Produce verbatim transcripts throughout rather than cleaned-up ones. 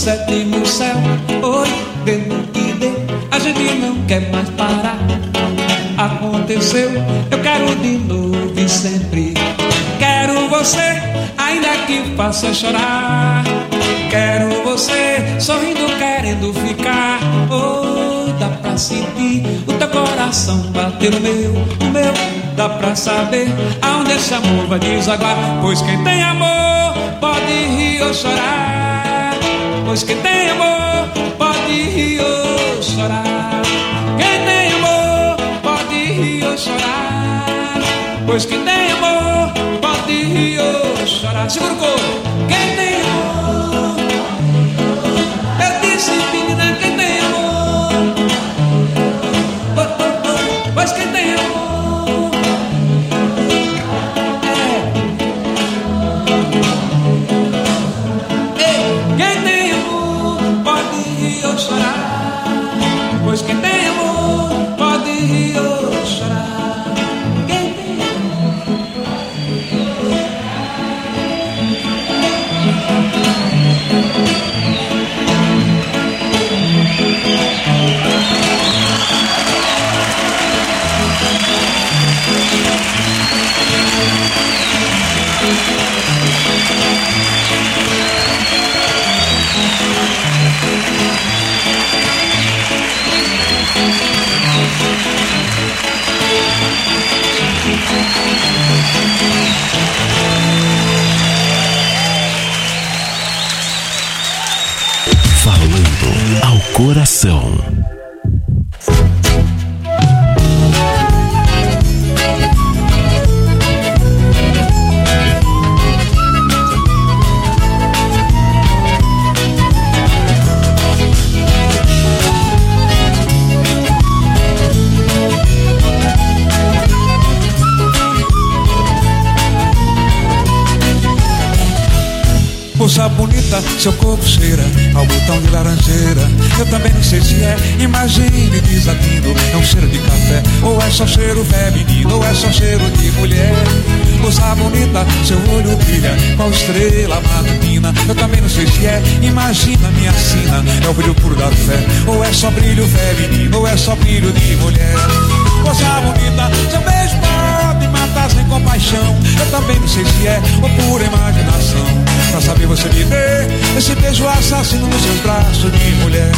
sétimo céu. Oi, dê no que dê, a gente não quer mais parar. Aconteceu, eu quero de novo e sempre. Quero você, ainda que faça chorar. Quero você, sorrindo, querendo ficar. Oh, dá pra sentir o teu coração bater no meu, o meu. Dá pra saber aonde esse amor vai desaguar. Pois quem tem amor pode rir ou chorar. Pois quem tem amor pode rir ou chorar. Quem tem amor pode rir ou chorar. Pois quem tem amor pode rir ou chorar. Segura o corpo. Quem tem amor, eu disse, menina, quem tem amor. Oh, oh, oh. Pois quem tem amor, é. Ei, quem tem amor pode rir ou chorar. Pois quem tem amor pode rir ou chorar. Quem tem Falando ao coração. Moça bonita, seu corpo cheira ao botão de laranjeira. Eu também não sei se é, imagine desatino. É um cheiro de café, ou é só cheiro feminino, ou é só cheiro de mulher. Moça bonita, seu olho brilha qual estrela matutina. Eu também não sei se é, imagina minha sina. É o brilho puro da fé, ou é só brilho feminino, ou é só brilho de mulher. Moça bonita, seu beijo pode matar sem compaixão. Eu também não sei se é, ou pura imaginação. Pra saber você me dê esse beijo assassino nos seus braços de mulher.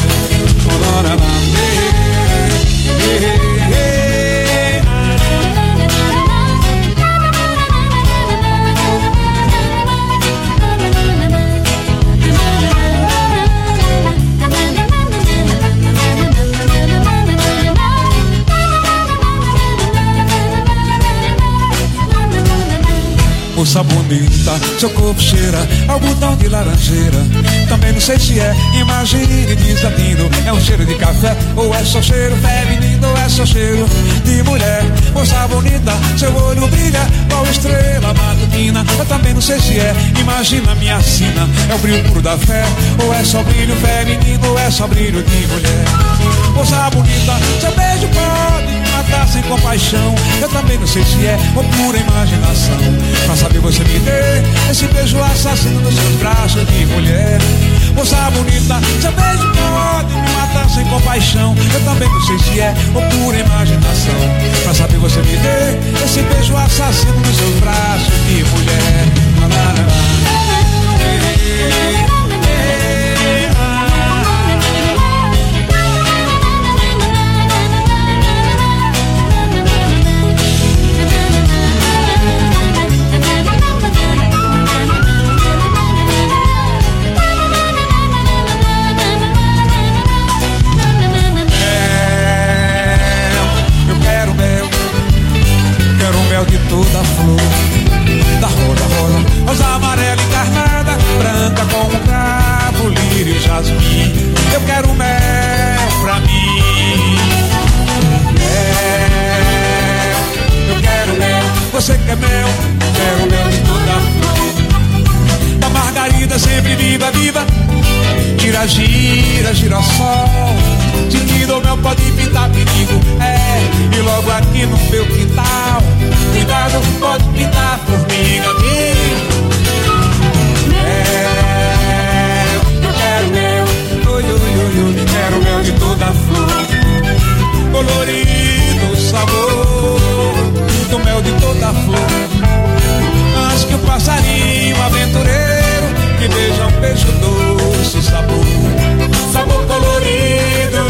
Moça bonita, seu corpo cheira ao botão de laranjeira. Também não sei se é, imagine desatino. É um cheiro de café, ou é só cheiro feminino, ou é só cheiro de mulher. Moça bonita, seu olho brilha qual estrela matutina. Eu também não sei se é, imagina minha sina. É o brilho puro da fé, ou é só brilho feminino, ou é só brilho de mulher. Moça bonita, seu beijo pode me matar sem compaixão. Eu também não sei se é, ou pura imaginação. Pra saber você me dê esse beijo assassino nos seus braços de mulher. Moça bonita, seu beijo pode me matar sem compaixão. Eu também não sei se é, ou pura imaginação. Pra saber você me dê esse beijo assassino nos seus braços de mulher. De toda a flor, da rosa rosa, rosa amarela encarnada, branca como um cravo, lírio e jasmim. Eu quero mel pra mim, mel, eu quero mel. Você quer mel? Quero mel de toda a flor, da margarida sempre viva, viva. Gira, gira, girassol. Se te dou mel pode pintar perigo, é. E logo aqui no meu quintal, cuidado, pode pintar formiga, amigo. Mel, eu quero mel. doce sabor, sabor colorido.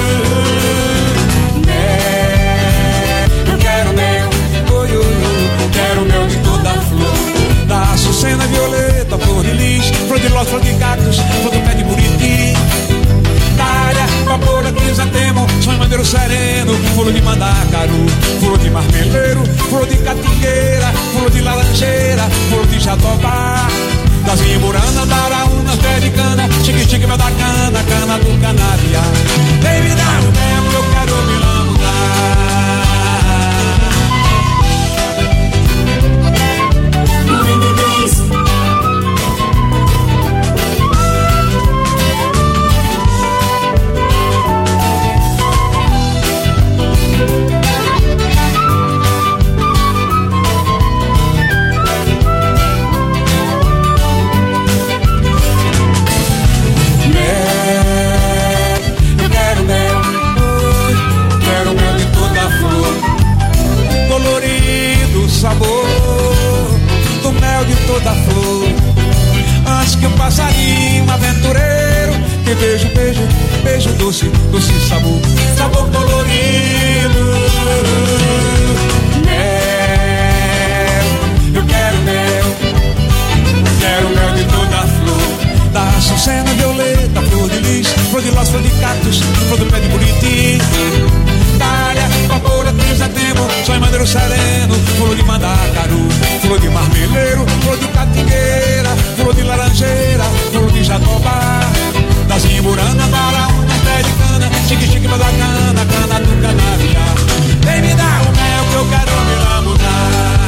Mel, eu quero mel, oi, oi, oi, quero mel de toda flor. Da açucena, violeta, flor de lis, flor de lótus, flor de cactus, flor do pé de buriti. Dália, vapora, crisantemo, sonho maneiro sereno, flor de mandacaru, flor de marmeleiro, flor de catingueira, flor de laranjeira, flor de jatobá. Das imburana, daraúna, pé de cana, chique-chique, mel da cana, cana do canavial. Vem me dar o mel que eu quero me lambuzar. Sabor do mel de toda flor. Antes que um passarinho aventureiro que beijo, beijo, beijo doce, doce sabor, sabor colorido. Mel, eu quero mel, quero mel de toda flor. Da açucena, violeta, flor de lis, flor de lótus, flor de cactus, flor do pé de buriti. Dália, vapora, crisantemo, sonho maneiro sereno, flor de mandacaru, flor de marmeleiro, flor de catingueira, flor de laranjeira, flor de jatobá. Das imburana, daraúna, pé de cana, chique-chique, mel da cana, cana do canavial. Vem me dar o mel que eu quero me lambuzar.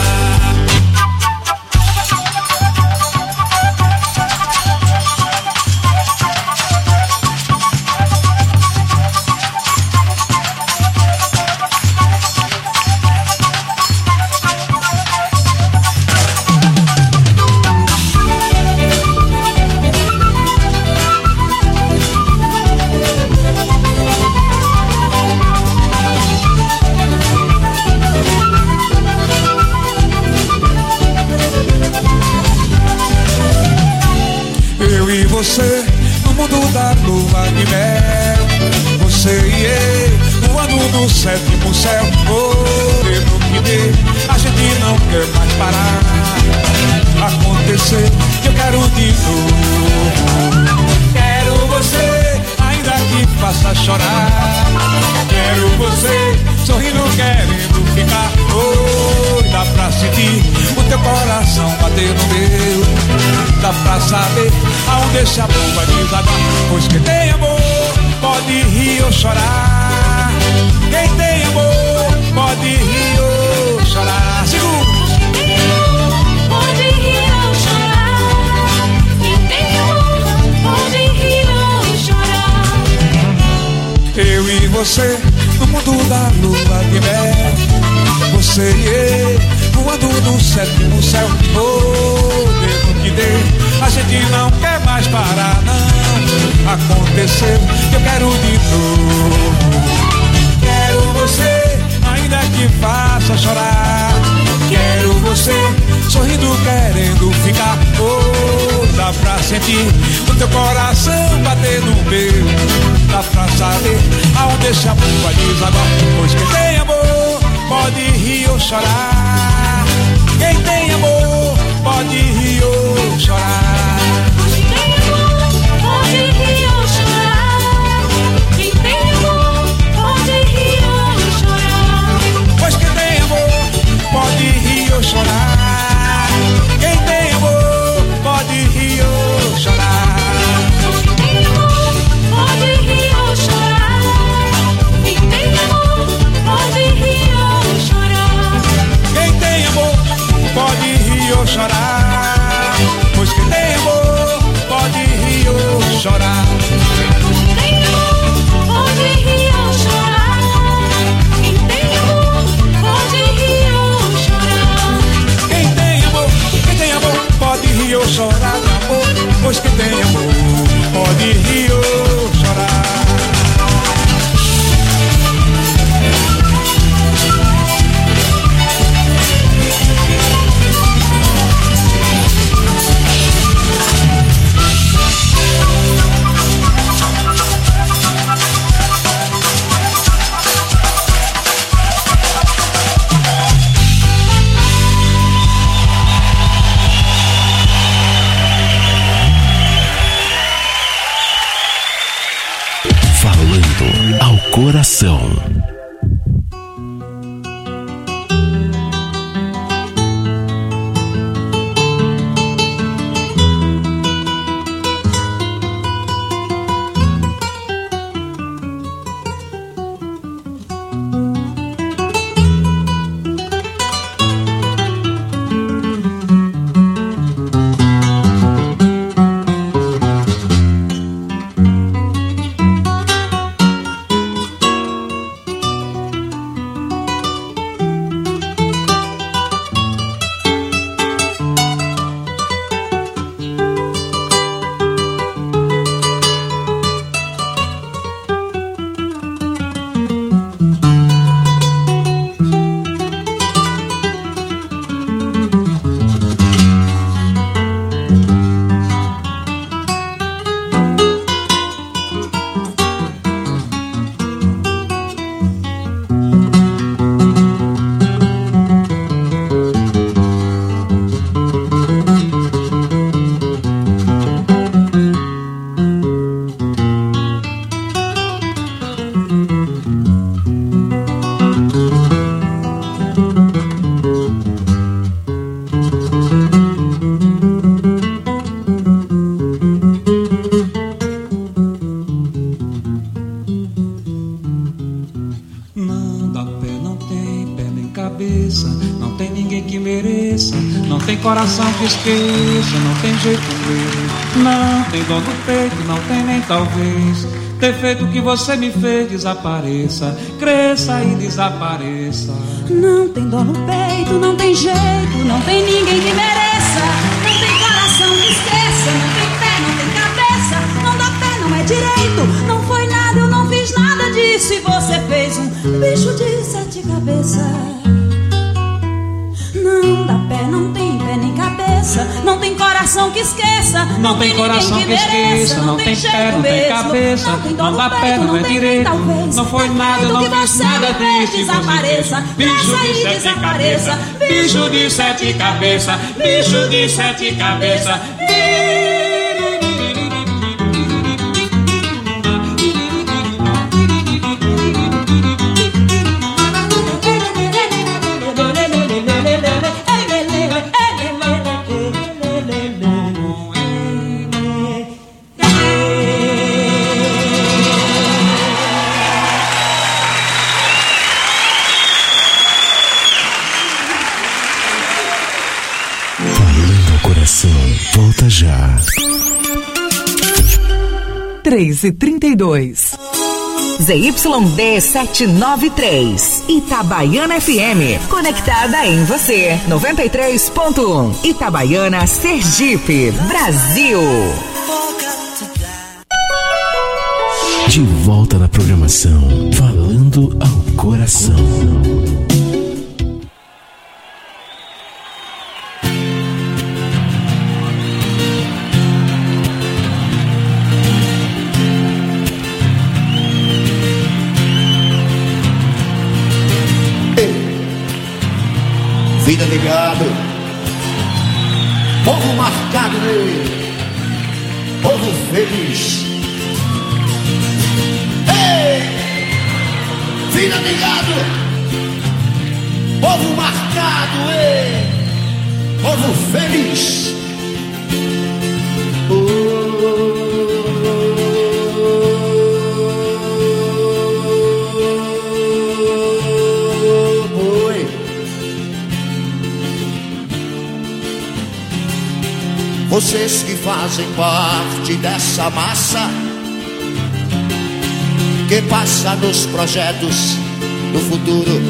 Você no mundo da lua de mel, você e eu voando no sétimo céu. Oh, pelo que dê, a gente não quer mais parar. Acontecer, eu quero de novo. Quero você, ainda que faça chorar. Quero você, sorrindo, querendo ficar. Oh, dá pra sentir o teu coração bater no meu. Dá pra saber aonde esse amor vai desabar. Pois quem tem amor pode rir ou chorar. Quem tem amor pode rir ou chorar. Segura! Quem tem amor pode rir ou chorar. Quem tem amor pode rir ou chorar. Eu e você no mundo da lua de mel, você e eu voando no sétimo céu. Oh, devo que dê, a gente não quer mais parar, não. Aconteceu, eu quero de novo. Quero você, ainda que faça chorar. Quero você, sorrindo, querendo ficar. Oh, dá pra sentir o teu coração bater no meu. Dá pra saber aonde esse amor vai desabar. Pois quem tem amor pode rir ou chorar. Quem tem amor pode rir ou chorar. Quem tem amor pode rir ou chorar. Quem tem amor pode rir ou chorar. Pois quem tem amor pode rir ou chorar. Quem tem amor pode rir ou chorar. Quem tem amor pode rir ou chorar. Quem tem amor pode rir ou chorar. Quem tem amor pode rir ou chorar. Pois quem tem amor pode rir ou chorar. Quem tem amor pode rir ou chorar. Quem tem amor pode rir ou chorar. Quem tem amor, quem tem amor pode rir ou chorar, amor. Pois quem tem amor pode rir ou chorar. coração. Coração que esqueça, não tem jeito mesmo. Não tem dor no peito, não tem nem talvez. Ter feito o que você me fez desapareça, cresça e desapareça. Não tem dor no peito, não tem jeito, não tem ninguém que mereça. Não tem coração que esqueça, não tem pé, não tem cabeça. Não dá pé, não é direito, não foi nada, eu não fiz nada disso. E você fez um bicho de sete cabeças. Não dá pé, não tem pé nem cabeça. Não tem coração que esqueça. Não, não tem coração que, que esqueça. Não, não tem pé, não tem cabeça. Não, tem não dá pé, não é direito. Talvez. Não foi nada, não fiz nada disso. Desapareça, bicho de sete cabeças. Bicho de sete cabeças. Bicho de sete cabeças. Volta já. três e trinta e dois. Z Y D setecentos e noventa e três. Itabaiana F M. Conectada em você. noventa e três ponto um. Itabaiana, Sergipe, Brasil. De volta na programação. Falando ao coração. Vida ligado, povo marcado nele, povo feliz. Ei, vida ligado, povo marcado, ei, povo feliz. Oh. Vocês que fazem parte dessa massa que passa nos projetos do futuro.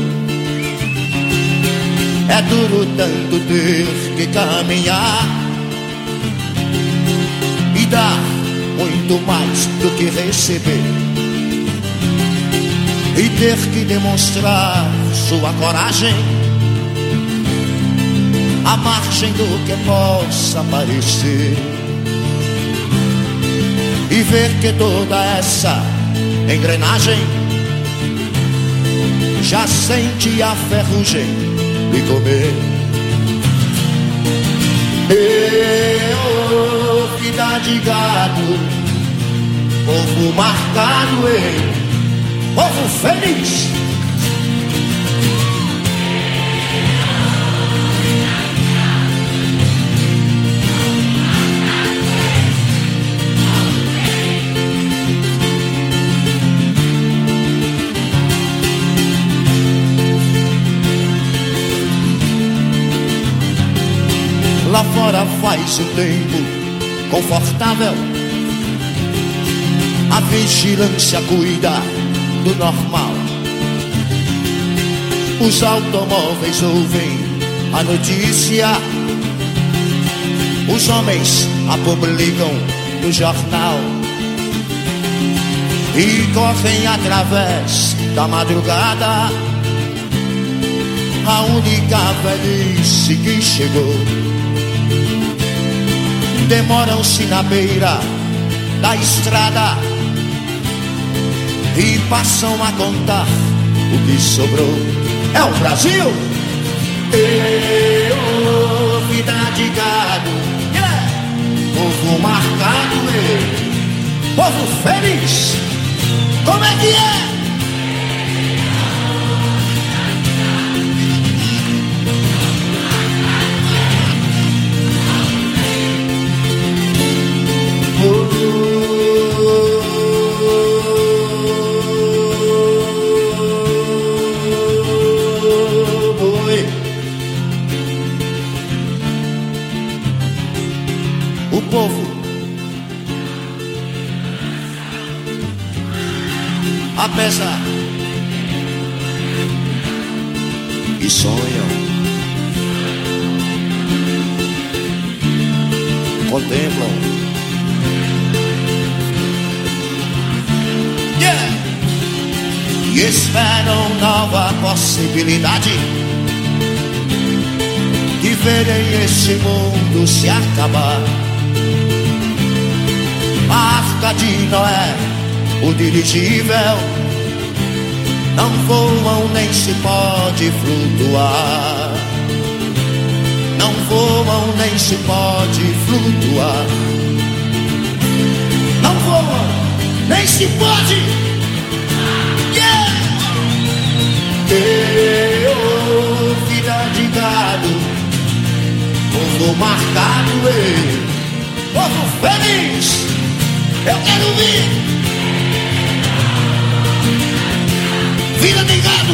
É duro tanto ter que caminhar e dar muito mais do que receber, e ter que demonstrar sua coragem à margem do que possa parecer, e ver que toda essa engrenagem já sente a ferrugem de comer. Eu, vida de gado, povo marcado em povo feliz. Lá fora faz o tempo confortável, a vigilância cuida do normal. Os automóveis ouvem a notícia, os homens a publicam no jornal e correm através da madrugada. A única velhice que chegou, demoram-se na beira da estrada e passam a contar o que sobrou. É o Brasil! Eu, vida de gado, yeah. Povo marcado, meu. Povo feliz. Como é que é? O povo apesar e sonham, contemplam, yeah. E esperam nova possibilidade de verem esse mundo se acabar. A arca de Noé, o dirigível, não voam nem se pode flutuar. Não voam nem se pode flutuar. Não voam nem se pode. Yeah! Eu, vida de gado, povo marcado, ei, povo feliz. Eu quero ouvir. Vida de gado,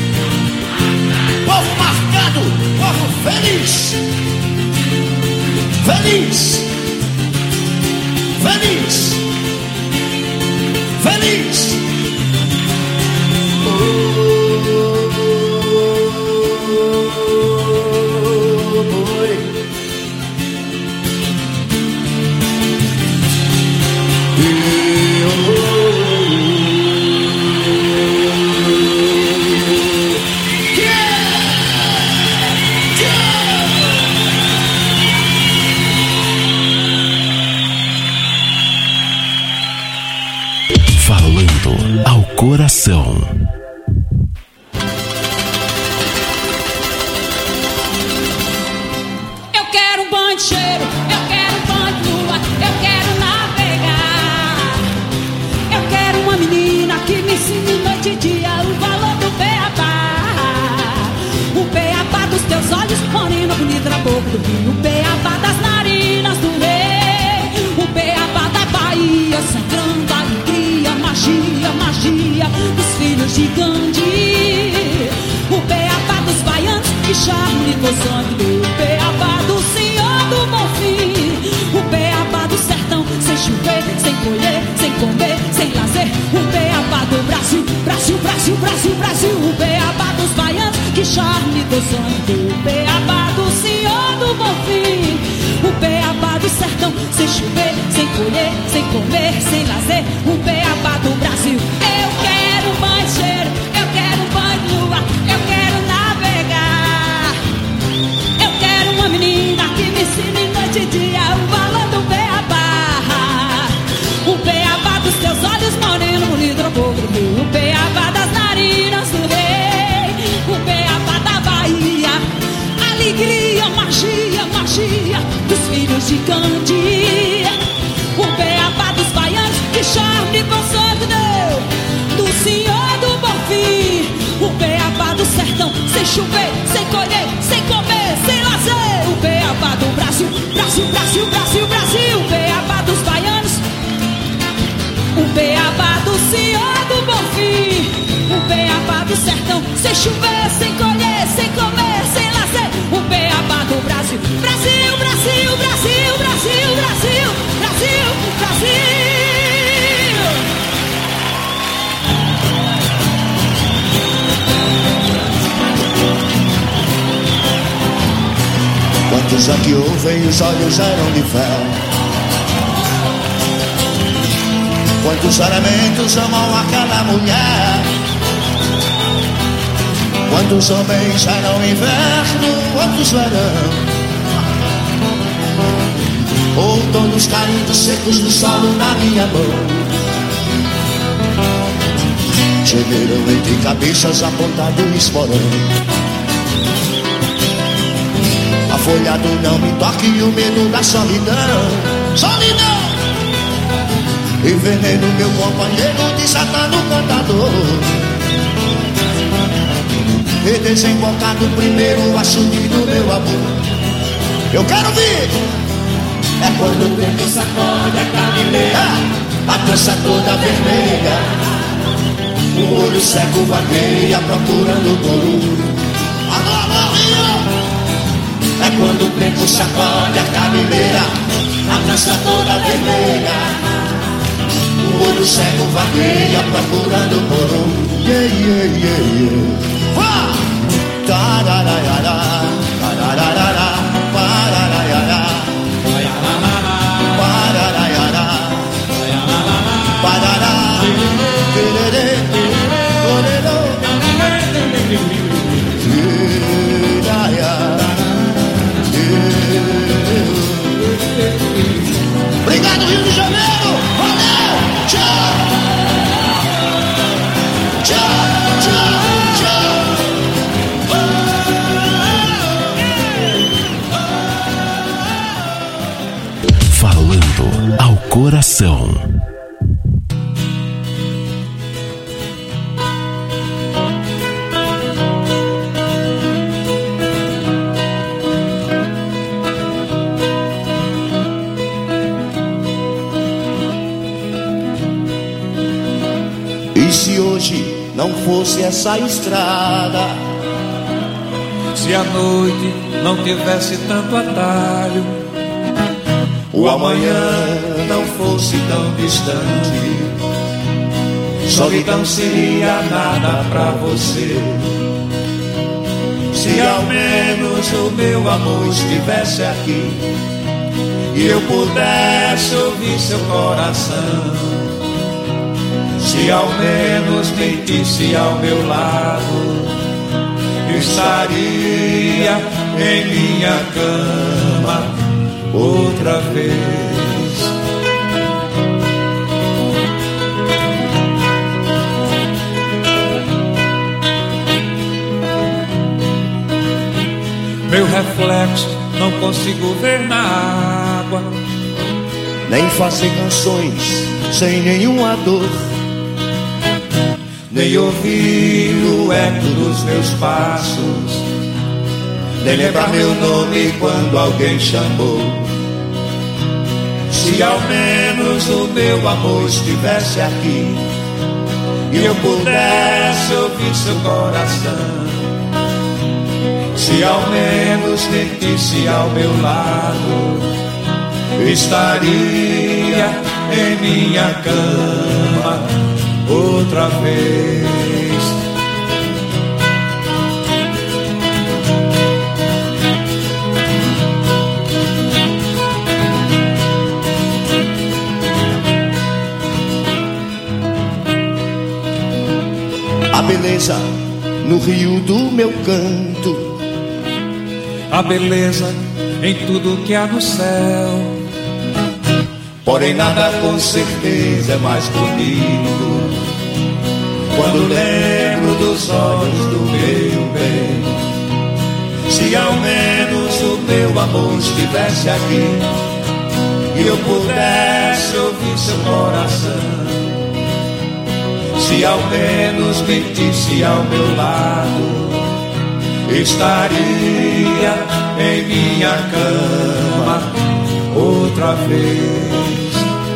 povo marcado, povo feliz. Feliz. Feliz. Feliz. Oh, boy. Falando ao coração. Eu quero um banho de cheiro, eu quero um banho de lua, eu quero navegar. Eu quero uma menina que me ensine noite e dia o valor do beabá. O beabá dos teus olhos, morena bonita na boca do rio. O beabá das narinas do rei. O beabá da Bahia, sangrando alegria, magia, magia dos filhos de Gandhi. O beabá dos baianos, que charme com sangue. O beabá do Senhor do Bonfim. O beabá do sertão, sem chover, sem colher, sem comer, sem lazer. O beabá do Brasil, Brasil, Brasil, Brasil, Brasil. O beabá dos baianos, que charme com sangue. O beabá do Senhor do Bonfim. O beabá do sertão, sem chover, sem colher, sem comer, sem lazer. O beabá do Brasil. Eu quero um banho de cheiro, eu quero um banho de lua, eu quero navegar. Eu quero uma menina que me ensine noite e dia o valor do beabá. O beabá dos teus olhos, moreno, bonito no fogo do rio. O beabá das narinas do rei. O beabá da Bahia, alegria, magia, magia dos filhos de Gandhi. O beabá dos baianos, que charme sertão, sem chover, sem colher, sem comer, sem lazer. O beabá do Brasil, Brasil, Brasil, Brasil, Brasil. O beabá dos baianos, o beabá do senhor do Bonfim. O beabá do sertão, sem chover, sem colher, sem comer, sem lazer. O beabá do Brasil, Brasil, Brasil, Brasil, Brasil, Brasil, Brasil, Brasil. Quantos aqui ouvem, os olhos eram de fel. Quantos elementos amam aquela mulher. Quantos homens eram inverno, quantos verão. Outonos caindo secos do solo na minha mão. Gemeram entre cabeças apontado o esporão. Afolhado não me toque o medo da solidão. Solidão! E veneno meu companheiro desatando o cantador. E desembocado primeiro o açude do meu amor. Eu quero ver! É quando o tempo sacode a cabeleira, a trança toda vermelha, o olho seco vagueia procurando por um. Alô, alô, Rio! É quando o tempo sacode a cabeleira, a trança toda vermelha, o olho cego vagueia procurando por um. Yeah, yeah, yeah, yeah. Ah! Tarararara, tarararara, parararara, parararara, parará, tererê, orerô, tiraya. Obrigado, Rio de Janeiro! Valeu! Tchau! Tchau, tchau, tchau! Falando ao coração. E se hoje não fosse essa estrada, se a noite não tivesse tanto atalho, o amanhã não fosse tão distante, solidão seria nada pra você. Se ao menos o meu amor estivesse aqui e eu pudesse ouvir seu coração, se ao menos mentisse ao meu lado, estaria em minha cama outra vez. meu reflexo não consigo ver na água, nem fazer canções sem nenhuma dor, nem ouvir o eco dos meus passos, nem lembrar meu nome quando alguém chamou. Se ao menos o meu amor estivesse aqui e eu pudesse ouvir seu coração, se ao menos mentisse ao meu lado, estaria em minha cama outra vez. A beleza no rio do meu canto, a beleza em tudo que há no céu, porém nada com certeza é mais bonito quando lembro dos olhos do meu bem. Se ao menos o meu amor estivesse aqui e eu pudesse ouvir seu coração, se ao menos mentisse ao meu lado, estaria em minha cama outra vez.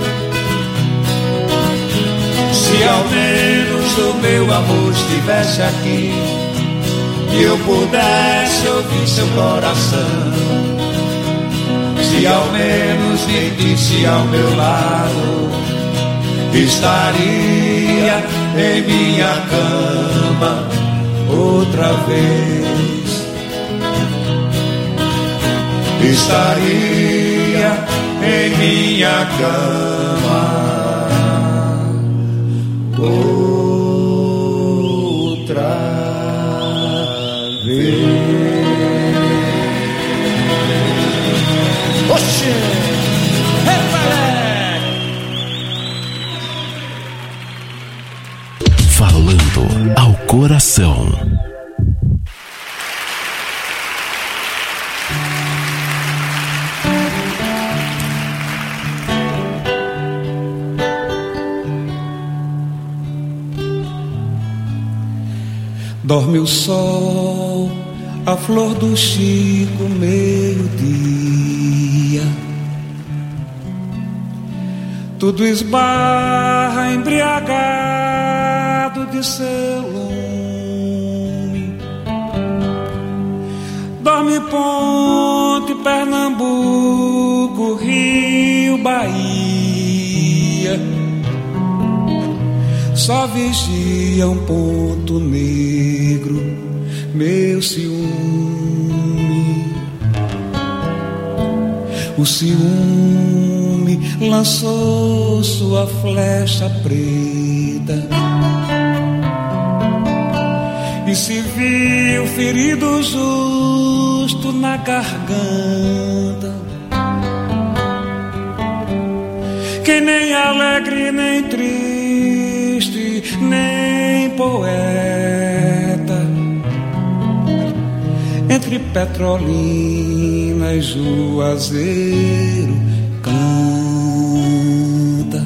Se ao menos o meu amor estivesse aqui e eu pudesse ouvir seu coração, se ao menos sentisse ao meu lado, estaria em minha cama outra vez. Estaria em minha cama outra vez. Oxê! Falando ao coração. Dorme o sol, a flor do Chico, meio-dia. Tudo esbarra embriagado de seu lume. Dorme Ponte, Pernambuco, Rio, Bahia. Só vigia um ponto negro, meu ciúme. O ciúme lançou sua flecha preta e se viu ferido justo na garganta, que nem alegre nem triste, nem poeta, entre Petrolina e Juazeiro canta.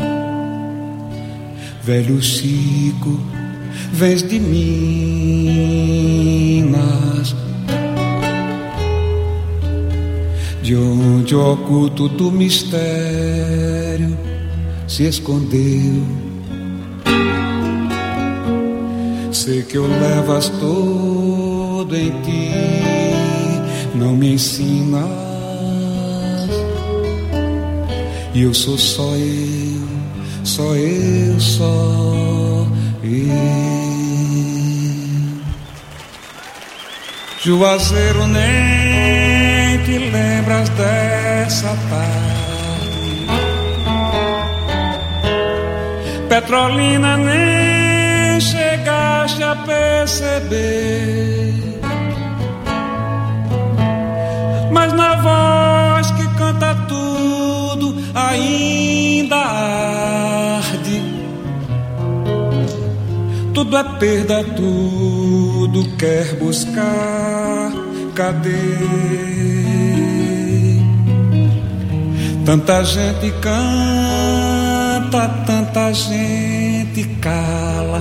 Velho Chico, vens de Minas, de onde o oculto do mistério se escondeu. Sei que o levas todo em ti, não me ensinas, e eu sou só eu, só eu, só eu. Juazeiro, nem te lembras dessa tarde, Petrolina, nem chegaste a perceber, mas na voz que canta tudo ainda arde. Tudo é perda, tudo quer buscar, cadê? Tanta gente canta, tanta gente cala,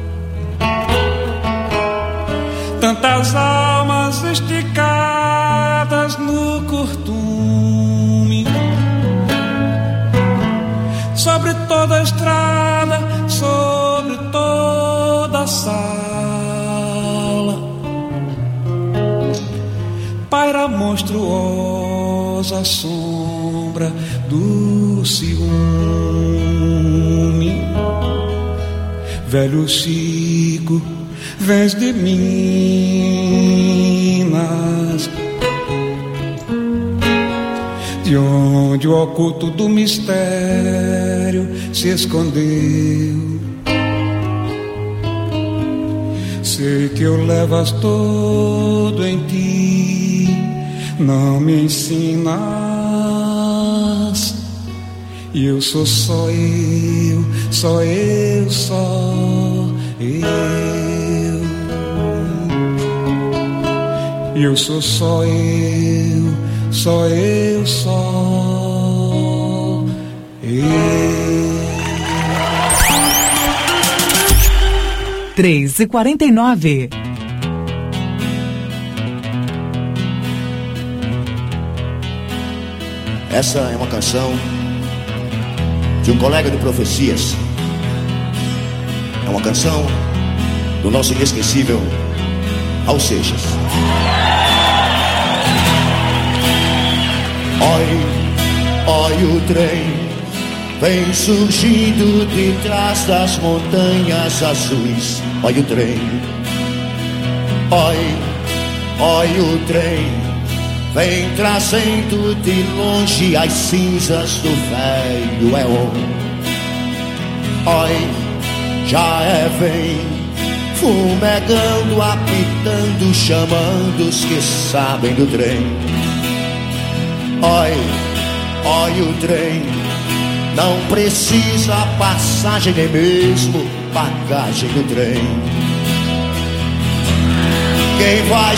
tantas almas esticadas no curtume, sobre toda a estrada, sobre toda a sala, paira monstruosa sombra do ciúme. Velho Chico, vens de Minas, de onde o oculto do mistério se escondeu. Sei que o levas todo em ti, não me ensinas, e eu sou só eu, só eu, só eu. E eu sou só eu, só eu, só eu. Três e quarenta e nove. Essa é uma canção de um colega de profecias. É uma canção do nosso inesquecível Raul Seixas. Oi, oi o trem vem surgindo de trás das montanhas azuis. Oi o trem, oi, oi o trem vem trazendo de longe as cinzas do velho éon. Oi, já é vem fumegando, apitando, chamando os que sabem do trem. Oi, oi o trem não precisa passagem nem mesmo bagagem do trem. Quem vai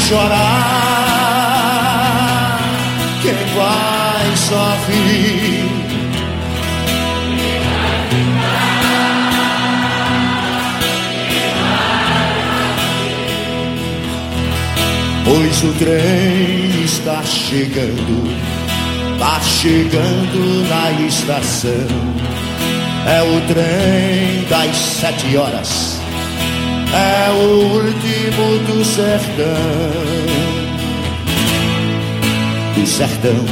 chorar? Quem vai sofrer? Pois o trem está chegando, tá chegando na estação. É o trem das sete horas, é o último do sertão, do sertão.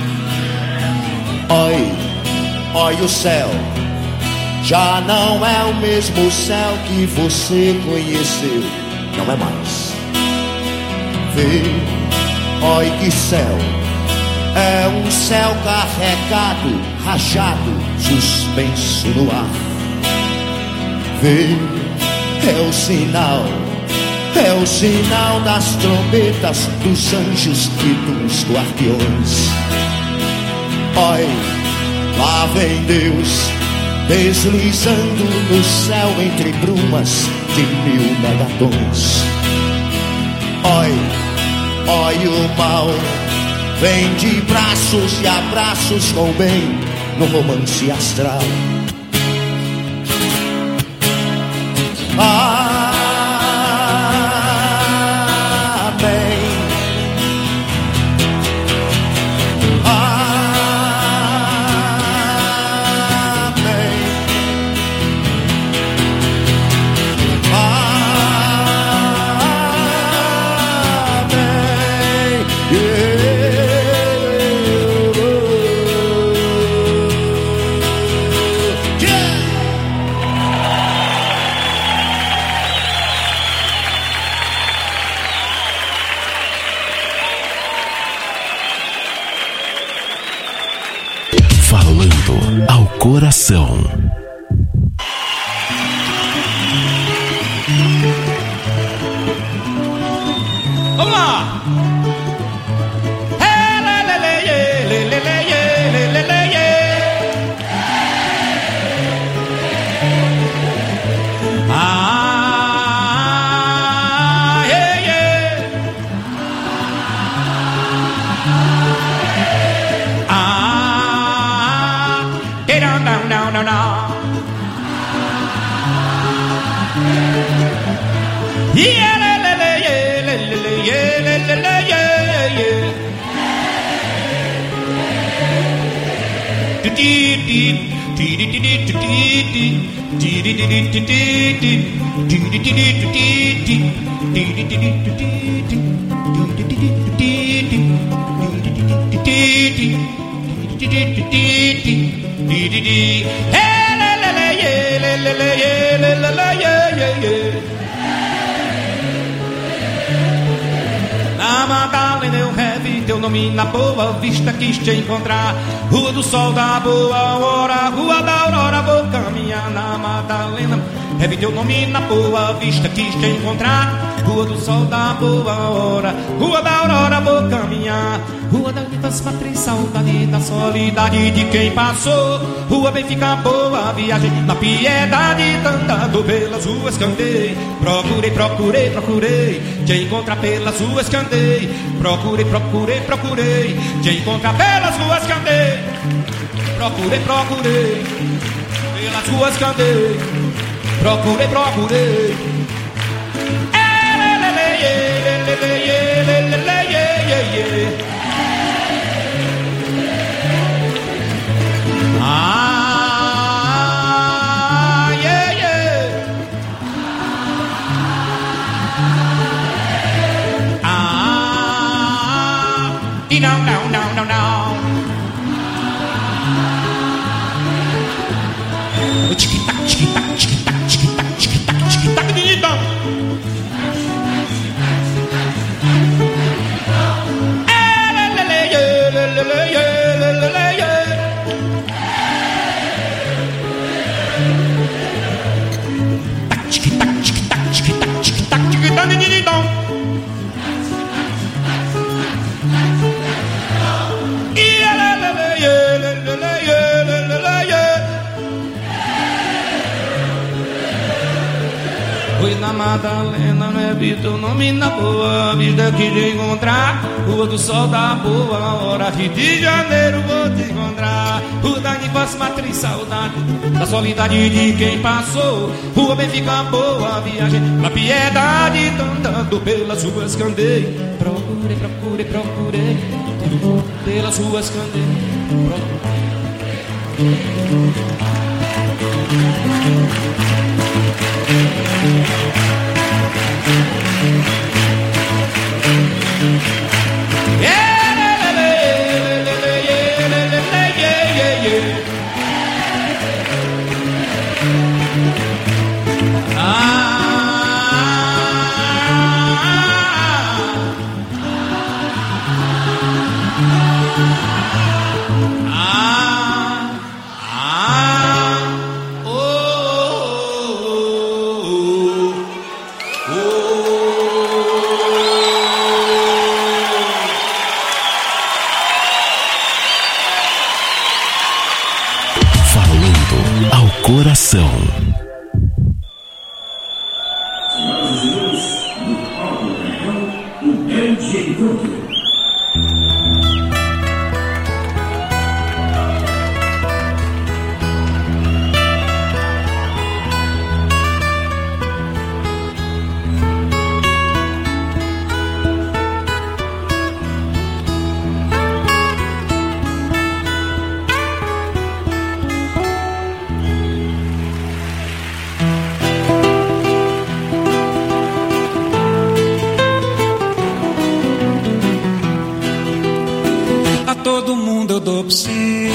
Oi, oi o céu, já não é o mesmo céu que você conheceu, não é mais. Vê, oi que céu, é um céu carregado, rajado, suspenso no ar. Vê, é o sinal, é o sinal das trombetas, dos anjos e dos guardiões. Oi, lá vem Deus, deslizando no céu entre brumas de mil megatons. Oi, oi o mal vem de braços e abraços com o bem no romance astral. Amém. Amém. Amém. Falando ao coração. Vamos lá! Ah, yeah, yeah. Ah, no, no, no, no. Yeah, la, la, la, yeah, la, la, la, yeah, la, la, la, yeah, yeah. Na Madalena eu revi teu nome na Boa Vista, quis te encontrar. Rua do Sol da Boa Hora, Rua da Aurora, vou caminhar. Na Madalena revi teu nome na Boa Vista, quis te encontrar. Rua do Sol da Boa Hora, Rua da Aurora, vou caminhar. Rua da Univas Matriz, saudade da solidade de quem passou. Rua Benfica, boa viagem, na piedade andando pelas ruas que andei. Procurei, procurei, procurei te encontrar pelas ruas que andei. Procurei, procurei, procurei te encontrar pelas ruas que andei. Procurei, procurei pelas ruas que andei. Procurei, procurei. Fui na Madalena, né, Vitor, nome na boa, vida que de encontrar. Rua do Sol da Boa Hora, Rio de Janeiro vou te encontrar. Rua da Infância, Matriz, saudade da solidade de quem passou. Rua Benfica, boa viagem, na piedade, andando pelas ruas que andei. Procurei, procurei, procurei, pelas ruas que andei. Coração. Todo mundo eu dou psiu,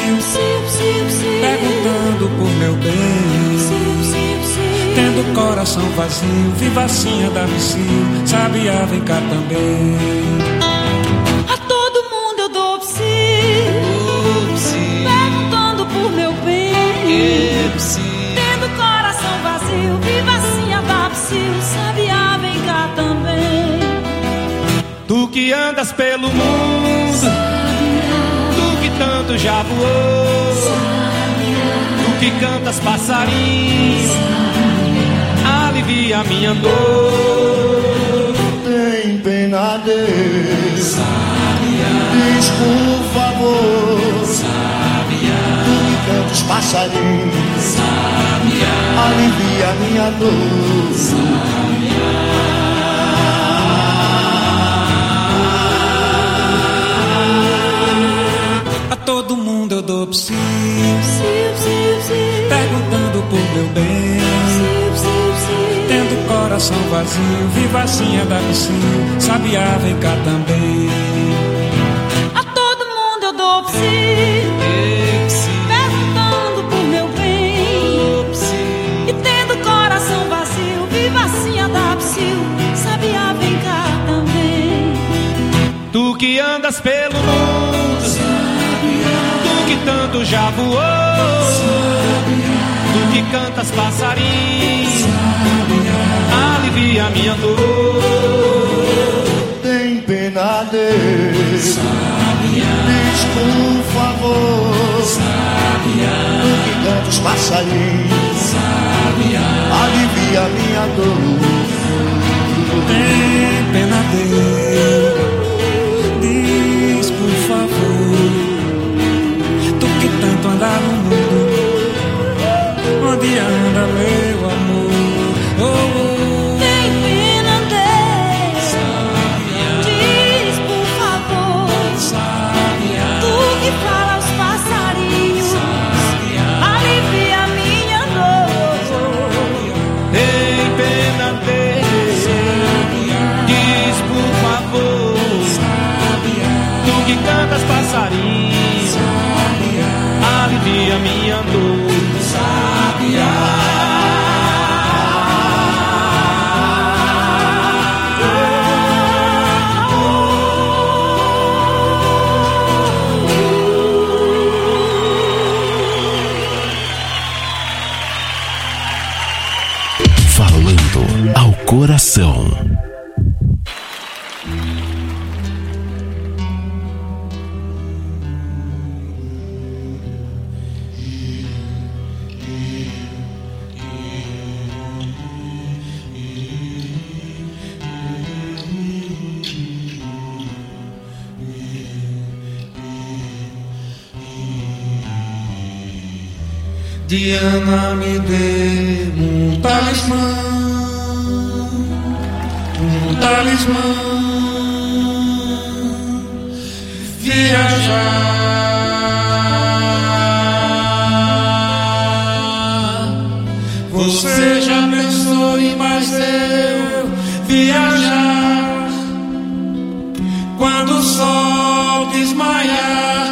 perguntando por meu bem, tendo coração vazio, vivacinha da vicio, sabiá vem cá também. A todo mundo eu dou psiu, perguntando por meu bem, tendo coração vazio, vivacinha da vicio, sabiá vem cá também. Tu que andas pelo mundo, tanto já voou, tu que cantas passarinho, alivia minha dor. Tem pena Deus, diz por favor, tu que cantas passarinho, alivia minha dor. Todo mundo eu dou psiu, perguntando por meu bem, tendo coração vazio, vivacinha da vicio, sabiá vem cá também. A todo mundo eu dou psiu, perguntando por meu bem, e tendo coração vazio, vivacinha da vicio, sabiá vem cá também. Tu que andas pelo mundo, que tanto já voou, tu que cantas passarinho, alivia minha dor. Tem pena Deus, diz por favor, tu que cantas passarinho, alivia minha dor. Tem pena Deus, diz por favor, que tanto andar no mundo, onde anda meu amor? Oh, oh. Tem pena Deus, diz por favor, sabiá. Tu que fala aos passarinhos, sabiá. Alivia minha dor. Tem pena Deus, sabiá. Diz Falando ao coração. Diana, me dê um talismã, um talismã, viajar. Você já pensou em mais eu viajar? Quando o sol desmaiar,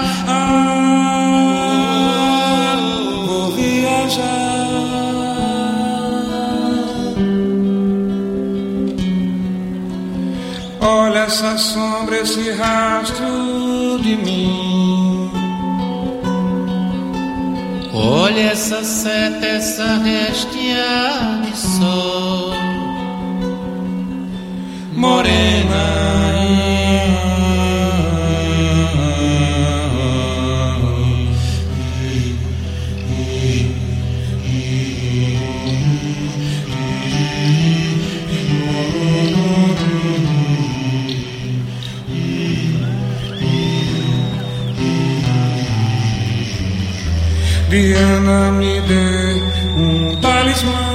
olha essa sombra, esse rastro de mim. Olha essa seta, essa réstia de sol. Morena, Diana, me dê um talismã,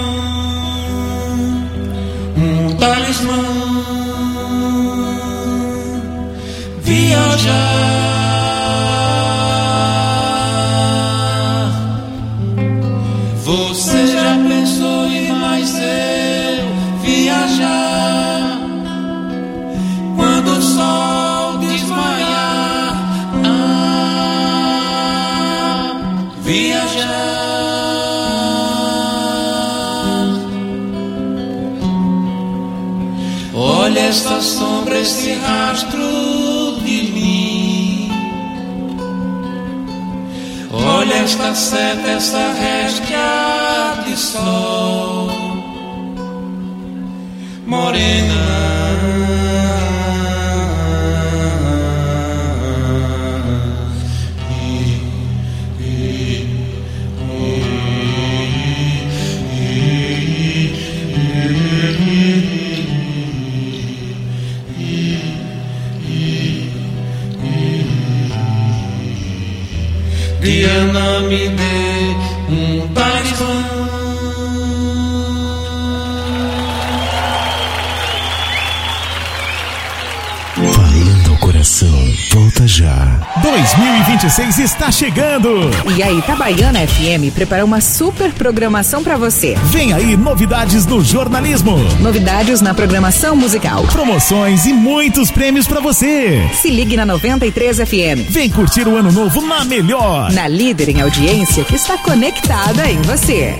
um talismã, viajar. Você já pensou em mais eu viajar? Quando o sol desmaiar, ah, viajar. Olha esta sombra, esse rastro de mim. Olha esta seta, essa réstia de sol. Morena, Diana, me dê um talismã. Falando ao coração, volta já. dois mil e vinte e seis está chegando. E a Itabaiana F M preparou uma super programação pra você. Vem aí novidades no jornalismo, Novidades na programação musical, promoções e muitos prêmios pra você. Se ligue na noventa e três F M. Vem curtir o ano novo na melhor. Na líder em audiência que está conectada em você.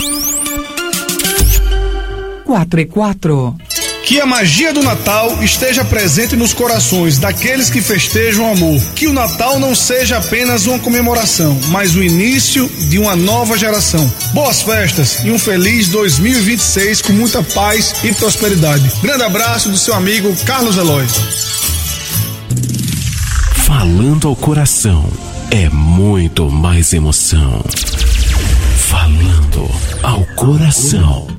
Quatro e quatro. Que a magia do Natal esteja presente nos corações daqueles que festejam o amor. Que o Natal não seja apenas uma comemoração, mas o início de uma nova geração. Boas festas e um feliz dois mil e vinte e seis com muita paz e prosperidade. Grande abraço do seu amigo Carlos Eloy. Falando ao coração é muito mais emoção. Falando ao coração.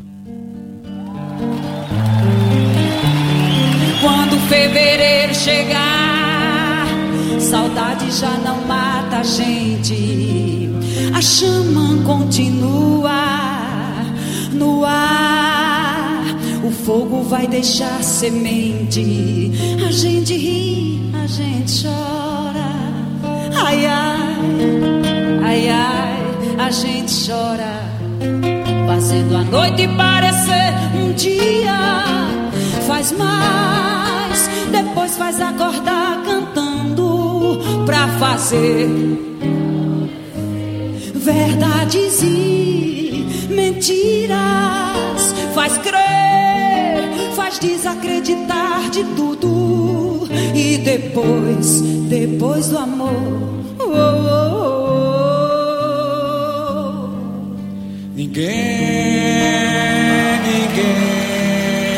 Quando fevereiro chegar, saudade já não mata a gente. A chama continua no ar. O fogo vai deixar semente. A gente ri, a gente chora. Ai, ai, ai, ai, a gente chora. Fazendo a noite parecer um dia. Faz mais, depois faz acordar cantando pra fazer verdades e mentiras. Faz crer, faz desacreditar de tudo. E depois, depois do amor, oh, oh, oh, oh. Ninguém, ninguém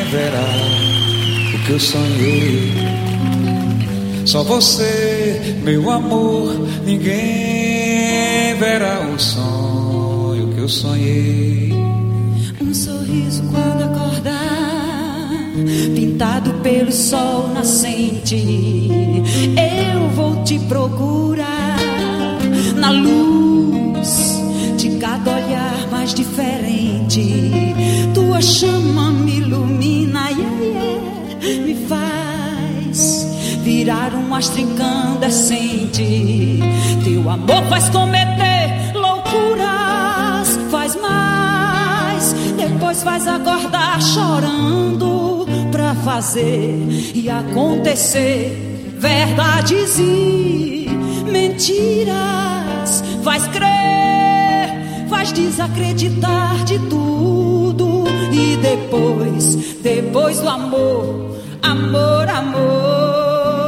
verá o que eu sonhei. Só você, meu amor, ninguém verá o sonho que eu sonhei. Um sorriso quando acordar, pintado pelo sol nascente. Eu vou te procurar na luz de cada olhar mais diferente. Tua chama me ilumina, yeah, yeah, me faz virar um astro incandescente. Teu amor faz cometer loucuras, faz mais, depois faz acordar chorando pra fazer e acontecer verdades e mentiras. Faz crer, faz desacreditar de tudo e depois, depois do amor, amor, amor.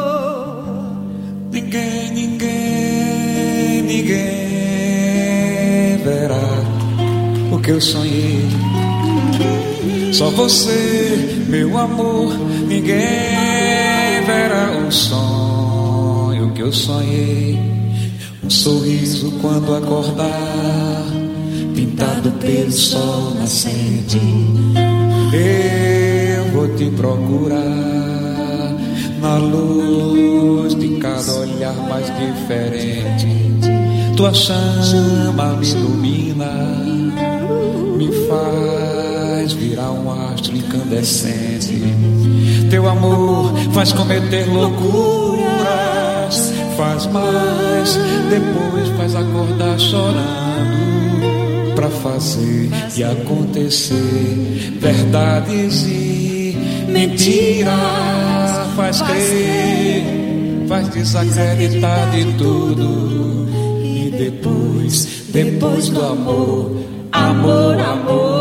Ninguém, ninguém, ninguém verá o que eu sonhei. Só você, meu amor, ninguém verá o sonho que eu sonhei. Um sorriso quando acordar, pintado pelo sol nascente. Eu vou te procurar na luz de cada olhar mais diferente. Tua chama me ilumina, me faz virar um astro incandescente. Teu amor faz cometer loucuras, faz mais, depois faz acordar chorando pra fazer e acontecer verdades e mentiras. Faz crer, faz desacreditar de tudo e depois, depois do amor, amor, amor.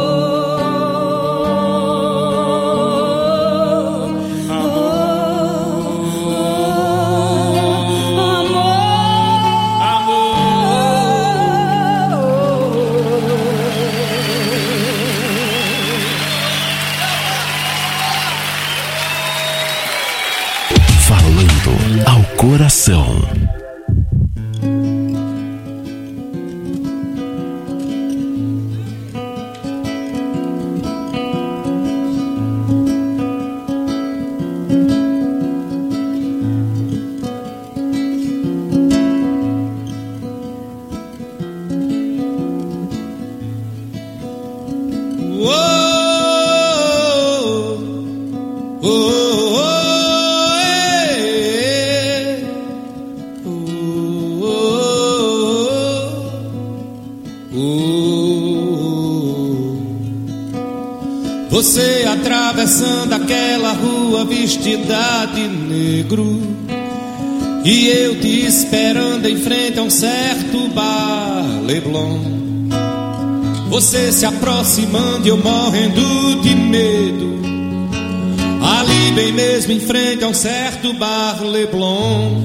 Ao coração. Você atravessando aquela rua vestida de negro, e eu te esperando em frente a um certo bar Leblon. Você se aproximando e eu morrendo de medo, ali bem mesmo em frente a um certo bar Leblon.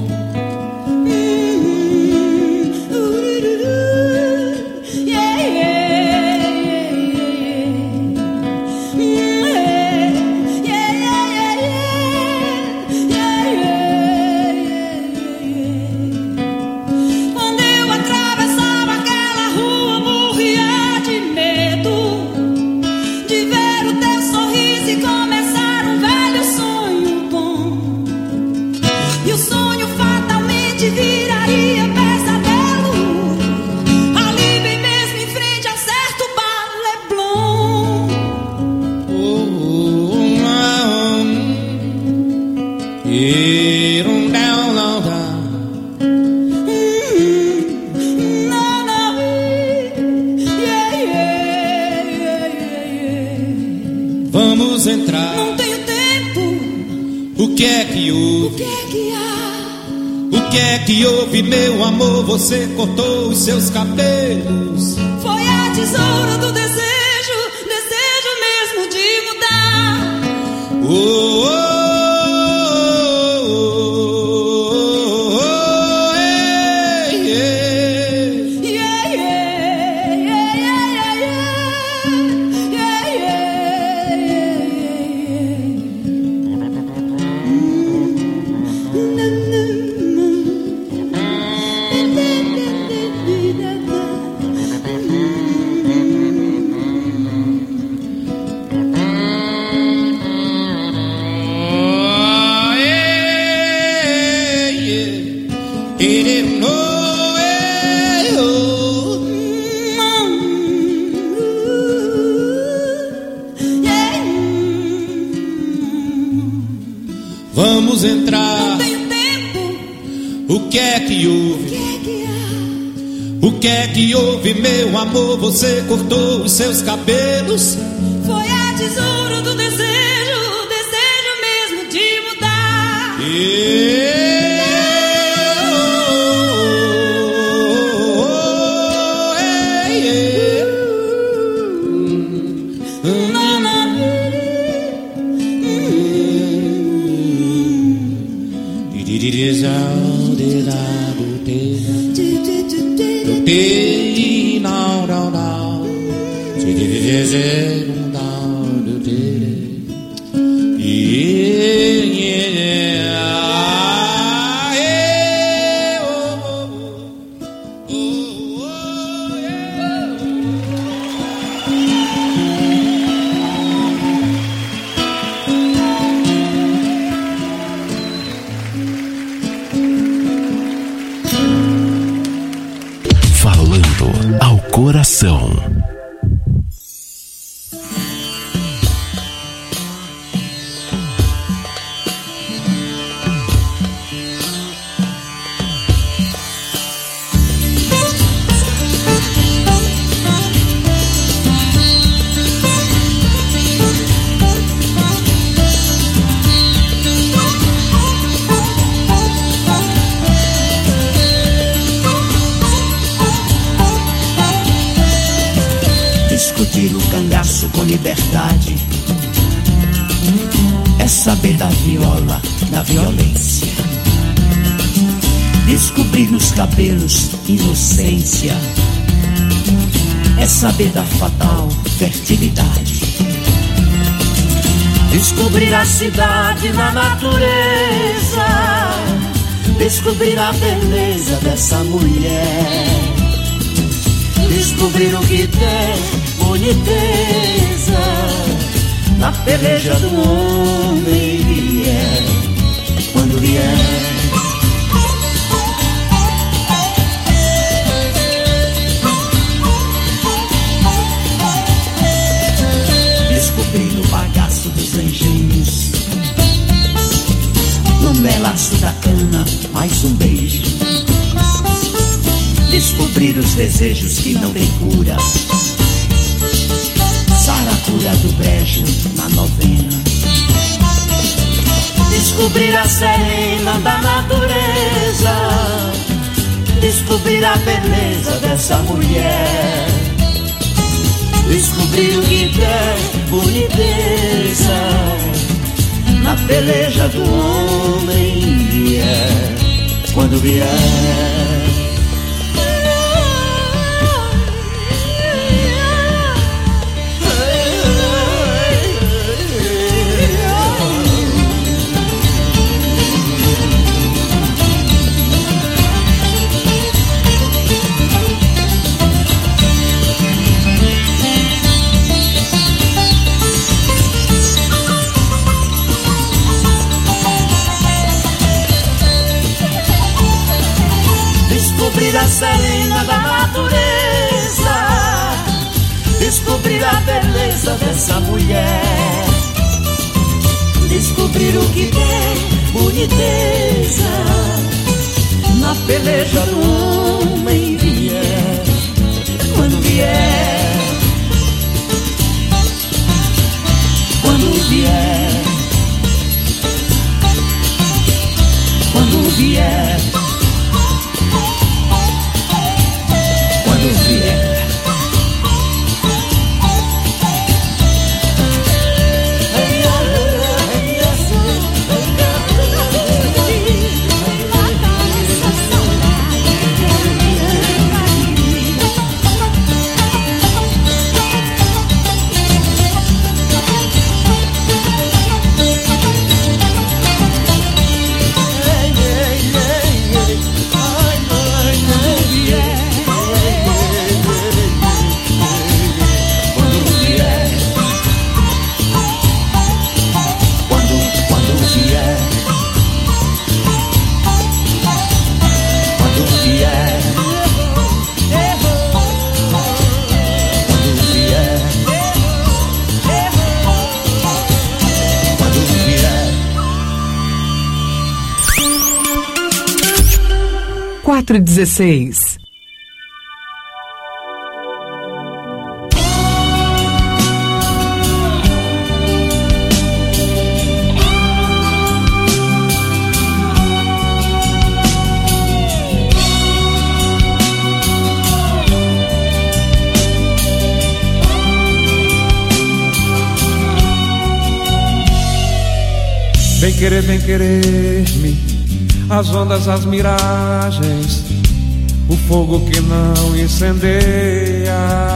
Vamos entrar. Não tenho tempo. O que é que houve? O que é que há? O que é que houve, meu amor? Você cortou os seus cabelos. Foi a tesoura do desejo, desejo mesmo de mudar. Oh, oh, oh, oh, oh, hey, hey. Yeah, yeah, yeah, yeah, yeah, yeah, yeah, yeah, yeah. Vamos entrar. Não tenho tempo. O que é que houve? O que é que há? O que é que houve, meu amor? Você cortou os seus cabelos? Foi a tesoura do desejo, o desejo mesmo de mudar. E... Falando ao coração. Discutir o cangaço com liberdade é saber da viola, da violência. Descobrir nos cabelos inocência é saber da fatal fertilidade. Descobrir a cidade na natureza, descobrir a beleza dessa mulher, descobrir o que tem boniteza na peleja do homem vier, quando vier. Descobrir no bagaço dos engenhos, no melaço da cana, mais um beijo. Descobrir os desejos que não têm cura, saracura do brejo na novena. Descobrir a serena da natureza, descobrir a beleza dessa mulher, descobrir o que tem boniteza na peleja do homem vier, quando vier. Descobrir a serena da natureza, descobrir a beleza dessa mulher, descobrir o que tem boniteza na peleja do homem vier, quando vier, quando vier, quando vier. Quando vier. quatro um seis. Vem querer, vem querer-me, as ondas, as miragens, o fogo que não incendeia.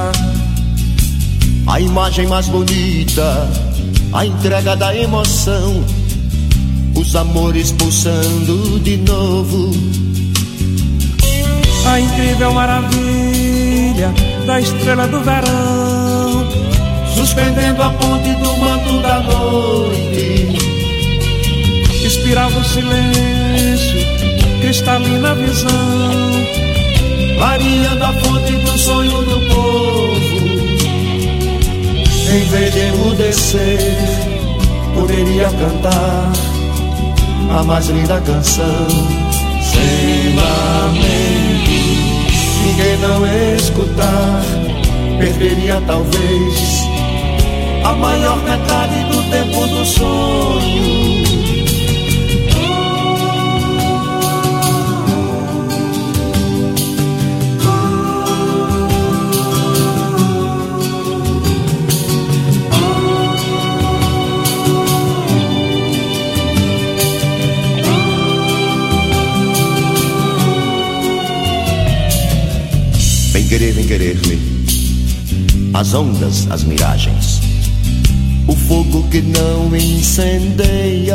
A imagem mais bonita, a entrega da emoção, os amores pulsando de novo. A incrível maravilha da estrela do verão, suspendendo a ponte do manto da noite. Espiral do silêncio, cristalina visão, variando a fonte do sonho do povo. Em vez de emudecer, poderia cantar a mais linda canção. Sem lamento, ninguém não escutar, perderia talvez a maior metade do tempo do sonho. Vem querer, vem querer-me, as ondas, as miragens, o fogo que não incendeia.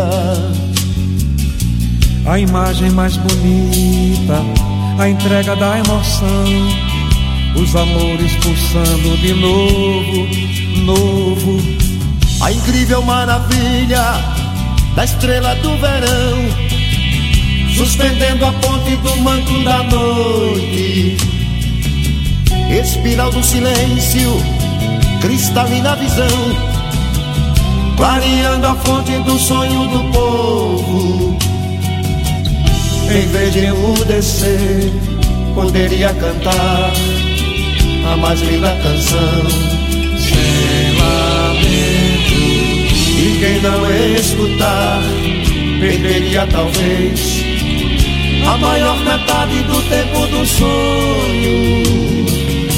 A imagem mais bonita, a entrega da emoção, os amores pulsando de novo, novo. A incrível maravilha da estrela do verão, suspendendo a ponte do manto da noite. Espiral do silêncio, cristalina visão, clareando a fonte do sonho do povo. Em vez de emudecer, poderia cantar a mais linda canção. Sem lamento, e quem não escutar, perderia talvez a maior metade do tempo do sonho.